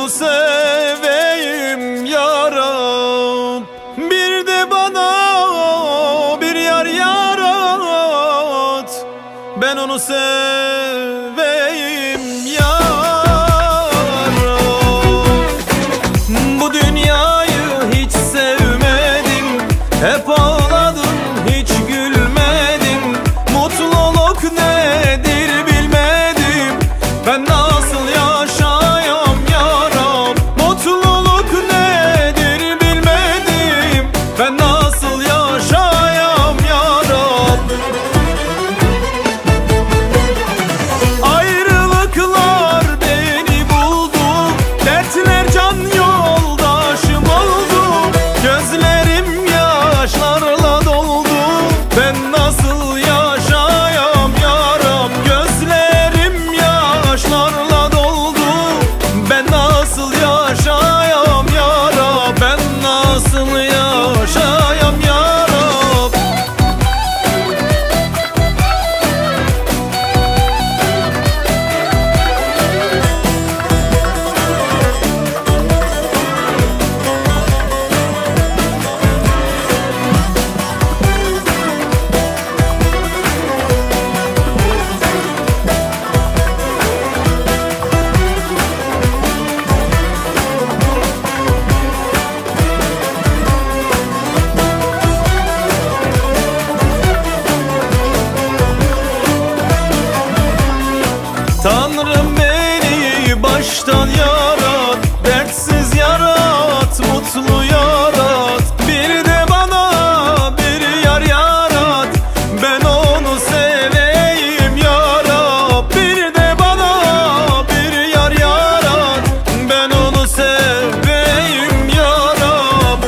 onu seveyim yaram. Bir de bana bir yar yarat, ben onu seveyim yaram. Bu dünyayı hiç sevmedim, hep ağladım, hiç gülmedim. Mutluluk nedir bilmedim, ben nasıl yaşayam yaram. Mutluluk nedir bilmedim, ben nasıl yaşayam yaram. Ayrılıklar beni buldu, dertler can yoldaşım oldu. Gözlerim yaşlarla doldu, ben nasıl yaşayam yaram. Gözlerim yaşlarla doldu, ben nasıl yaşayam yaram. Ben nasıl yaşayam yaram. Tanrım beni baştan yarat, dertsiz yarat, mutlu yarat. Bir de bana bir yar yarat, ben onu seveyim yarat. Bir de bana bir yar yarat, ben onu seveyim yarat.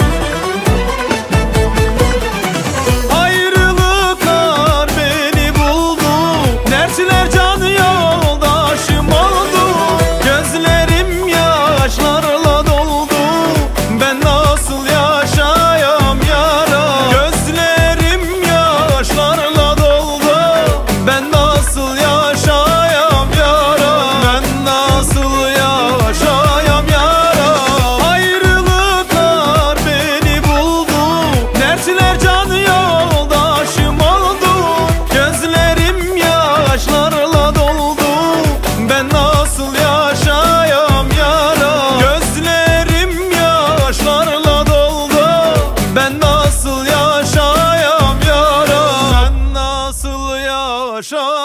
Ayrılıklar beni buldu, dertler can yoldaşım oldu. Gözlerim yaşlarla doldu, ben nasıl yaşayam yaram. Gözlerim yaşlarla doldu, ben nasıl yaşayam yaram. Ben nasıl yaşayam yaram. Ayrılıklar beni buldu, dertler can yoldaşım oldu. Gözlerim yaşlarla doldu, ben nasıl yaşayam yaram. Gözlerim yaşlarla doldu, ben nasıl yaşayam yaram. Ben nasıl yaşayam.